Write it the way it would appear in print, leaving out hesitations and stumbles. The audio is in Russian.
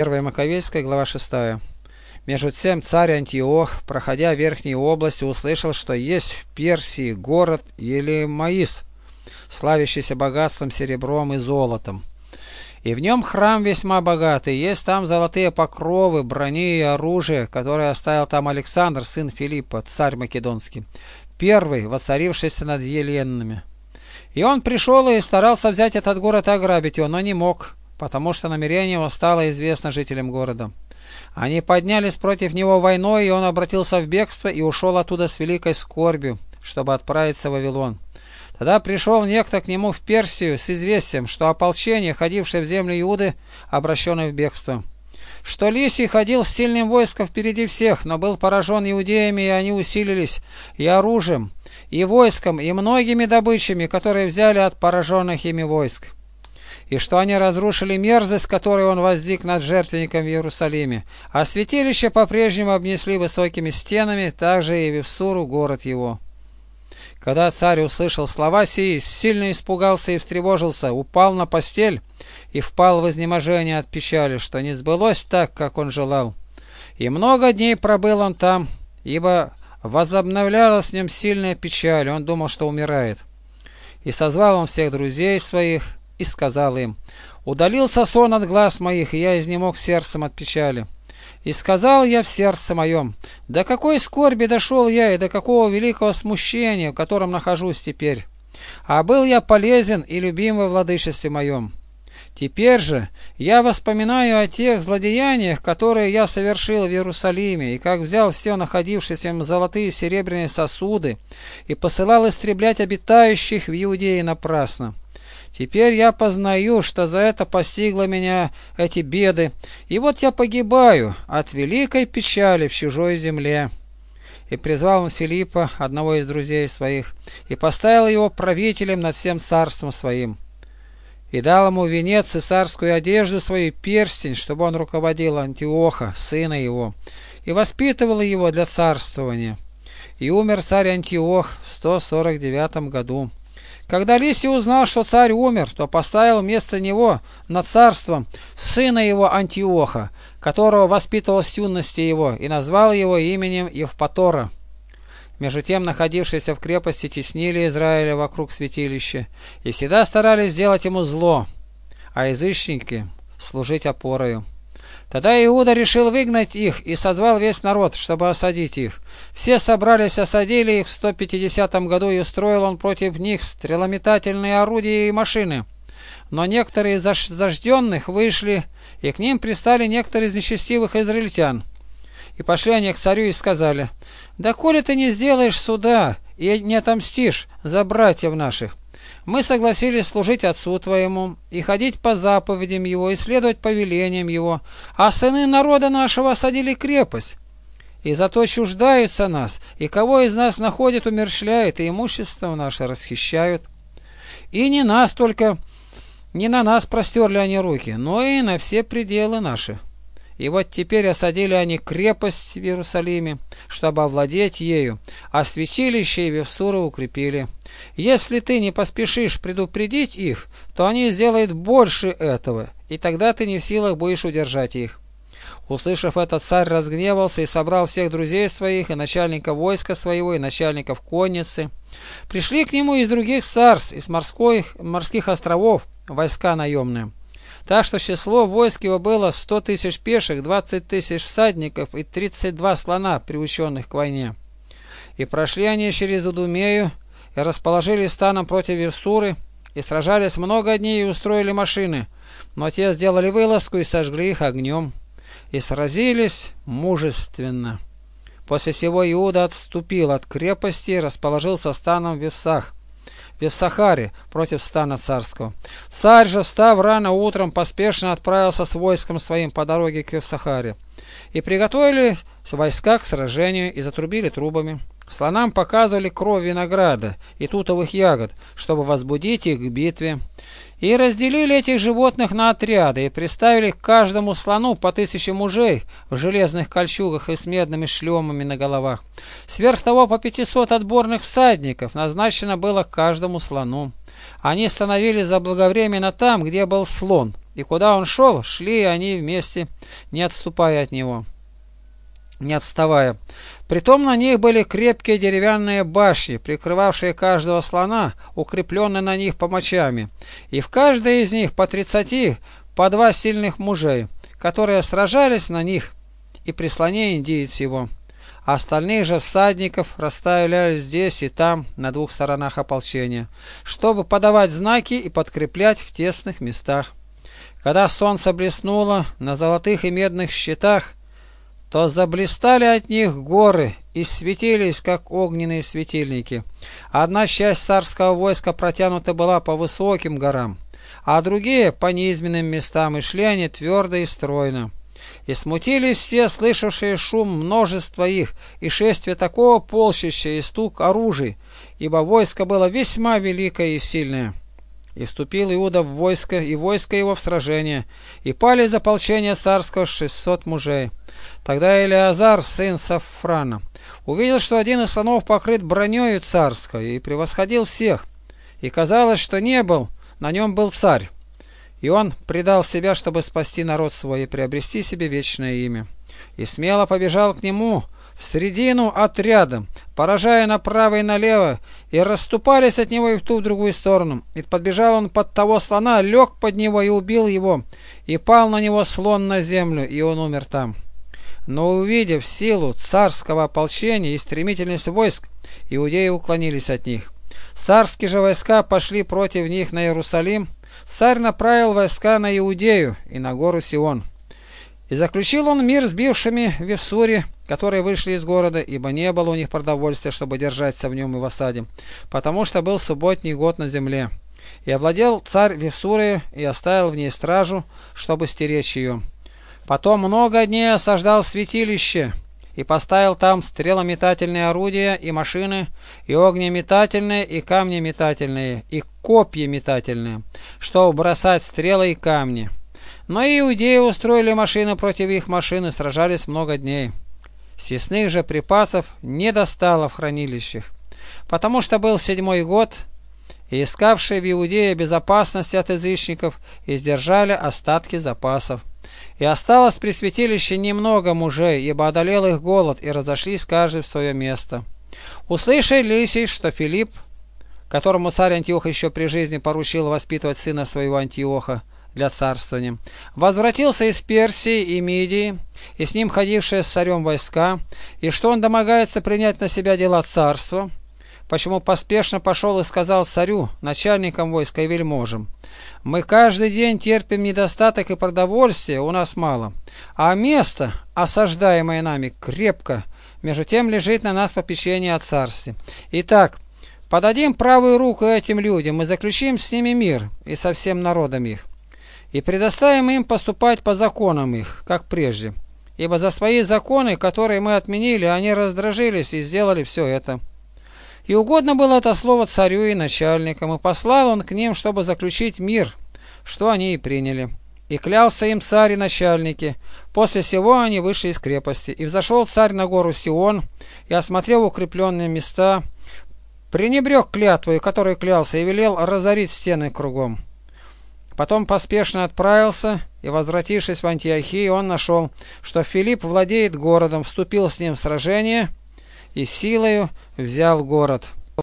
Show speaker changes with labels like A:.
A: 1 Маковейская, глава 6. Между тем царь Антиох, проходя верхние области, услышал, что есть в Персии город Елемаис, славящийся богатством серебром и золотом. И в нем храм весьма богатый, есть там золотые покровы, брони и оружие, которое оставил там Александр, сын Филиппа, царь Македонский, первый, воцарившийся над еленными. И он пришел и старался взять этот город и ограбить его, но не мог, потому что намерение его стало известно жителям города. Они поднялись против него войной, и он обратился в бегство и ушел оттуда с великой скорбью, чтобы отправиться в Вавилон. Тогда пришел некто к нему в Персию с известием, что ополчение, ходившее в землю Иуды, обращено в бегство. Что Лисий ходил с сильным войском впереди всех, но был поражен иудеями, и они усилились и оружием, и войском, и многими добычами, которые взяли от пораженных ими войск. И что они разрушили мерзость, которую он воздвиг над жертвенником в Иерусалиме, а святилище по-прежнему обнесли высокими стенами, также и Вифсуру, город его. Когда царь услышал слова сии, сильно испугался и встревожился, упал на постель и впал в изнеможение от печали, что не сбылось так, как он желал. И много дней пробыл он там, ибо возобновлялась в нем сильная печаль, он думал, что умирает. И созвал он всех друзей своих, и сказал им: «Удалился сон от глаз моих, и я изнемог сердцем от печали. И сказал я в сердце моем: до какой скорби дошел я, и до какого великого смущения, в котором нахожусь теперь. А был я полезен и любим во владычестве моем. Теперь же я воспоминаю о тех злодеяниях, которые я совершил в Иерусалиме, и как взял все находившиеся в нем золотые и серебряные сосуды, и посылал истреблять обитающих в Иудее напрасно. Теперь я познаю, что за это постигло меня эти беды, и вот я погибаю от великой печали в чужой земле». И призвал он Филиппа, одного из друзей своих, и поставил его правителем над всем царством своим. И дал ему венец и царскую одежду свою, перстень, чтобы он руководил Антиоха, сына его, и воспитывал его для царствования. И умер царь Антиох в 149 году. Когда Лисий узнал, что царь умер, то поставил вместо него над царством сына его Антиоха, которого воспитывал с юности его, и назвал его именем Евпатора. Между тем, находившиеся в крепости теснили Израиля вокруг святилища, и всегда старались сделать ему зло, а язычники служить опорою. Тогда Иуда решил выгнать их и созвал весь народ, чтобы осадить их. Все собрались, осадили их в 150 году, и устроил он против них стрелометательные орудия и машины. Но некоторые из зажденных вышли, и к ним пристали некоторые из нечестивых израильтян. И пошли они к царю и сказали: «Да коли ты не сделаешь суда и не отомстишь за братьев наших, мы согласились служить отцу твоему и ходить по заповедям его и следовать повелениям его, а сыны народа нашего осадили крепость, и зато чуждаются нас, и кого из нас находят, умерщвляют, и имущество наше расхищают. И не нас только, не на нас простерли они руки, но и на все пределы наши. И вот теперь осадили они крепость в Иерусалиме, чтобы овладеть ею, а святилище и Вифсуру укрепили. Если ты не поспешишь предупредить их, то они сделают больше этого, и тогда ты не в силах будешь удержать их». Услышав это, царь разгневался и собрал всех друзей своих, и начальника войска своего, и начальников конницы. Пришли к нему из других царств, из морских островов, войска наемные. Так что число войск его было 100 тысяч пеших, 20 тысяч всадников и 32 слона, приученных к войне. И прошли они через Идумею, и расположились станом против Вифсуры, и сражались много дней, и устроили машины, но те сделали вылазку и сожгли их огнем, и сразились мужественно. После сего Иуда отступил от крепости и расположился станом в Вифсахаре против стана царского. Царь же, встав рано утром, поспешно отправился с войском своим по дороге к Вифсахаре. И приготовили войска к сражению, и затрубили трубами. Слонам показывали кровь винограда и тутовых ягод, чтобы возбудить их к битве. И разделили этих животных на отряды, и приставили к каждому слону по 1000 мужей в железных кольчугах и с медными шлемами на головах. Сверх того по 500 отборных всадников назначено было каждому слону. Они становились заблаговременно там, где был слон, и куда он шел, шли они вместе, не отступая от него, не отставая. Притом на них были крепкие деревянные башни, прикрывавшие каждого слона, укрепленные на них помочами, и в каждой из них по 30, по 2 сильных мужей, которые сражались на них и при слоне индиец его. Остальных же всадников расставляли здесь и там, на 2 сторонах ополчения, чтобы подавать знаки и подкреплять в тесных местах. Когда солнце блеснуло на золотых и медных щитах, то заблистали от них горы и светились, как огненные светильники. Одна часть царского войска протянута была по высоким горам, а другие по низменным местам, и шли они твердо и стройно. И смутились все, слышавшие шум множества их, и шествие такого полчища, и стук оружий, ибо войско было весьма великое и сильное. И вступил Иуда в войско, и войско его в сражение, и пали из ополчения царского 600 мужей. Тогда Элиазар, сын Сафрана, увидел, что один из слонов покрыт бронею царской, и превосходил всех, и казалось, что не был, на нем был царь. И он предал себя, чтобы спасти народ свой и приобрести себе вечное имя. И смело побежал к нему в средину отряда, поражая направо и налево, и расступались от него и в ту, в другую сторону. И подбежал он под того слона, лег под него и убил его, и пал на него слон на землю, и он умер там. Но увидев силу царского ополчения и стремительность войск, иудеи уклонились от них. Царские же войска пошли против них на Иерусалим. Царь направил войска на Иудею и на гору Сион. И заключил он мир с бившими в Евсуре, которые вышли из города, ибо не было у них продовольствия, чтобы держаться в нем и в осаде, потому что был субботний год на земле. И овладел царь Евсурой и оставил в ней стражу, чтобы стеречь ее. Потом много дней осаждал святилище, и поставил там стрелометательные орудия и машины, и огнеметательные, и камнеметательные, и копьеметательные, чтобы бросать стрелы и камни. Но иудеи устроили машины против их машин и сражались много дней. Съестных же припасов не достало в хранилищах, потому что был 7-й год, и искавшие в Иудее безопасности от язычников издержали остатки запасов. И осталось при святилище немного мужей, ибо одолел их голод, и разошлись каждый в свое место. Услышал Лисий, что Филипп, которому царь Антиох еще при жизни поручил воспитывать сына своего Антиоха для царствования, возвратился из Персии и Мидии, и с ним ходившие с царем войска, и что он домогается принять на себя дела царства, почему поспешно пошел и сказал царю, начальникам войска и вельможам: «Мы каждый день терпим недостаток и продовольствия у нас мало, а место, осаждаемое нами, крепко, между тем лежит на нас попечение о царстве. Итак, подадим правую руку этим людям и заключим с ними мир и со всем народом их, и предоставим им поступать по законам их, как прежде, ибо за свои законы, которые мы отменили, они раздражились и сделали все это». И угодно было это слово царю и начальникам, и послал он к ним, чтобы заключить мир, что они и приняли. И клялся им царь и начальники. После сего они вышли из крепости. И взошел царь на гору Сион, и, осмотрел укрепленные места, пренебрег клятвою, которой клялся, и велел разорить стены кругом. Потом поспешно отправился, и, возвратившись в Антиохию, он нашел, что Филипп владеет городом, вступил с ним в сражение и силою взял город.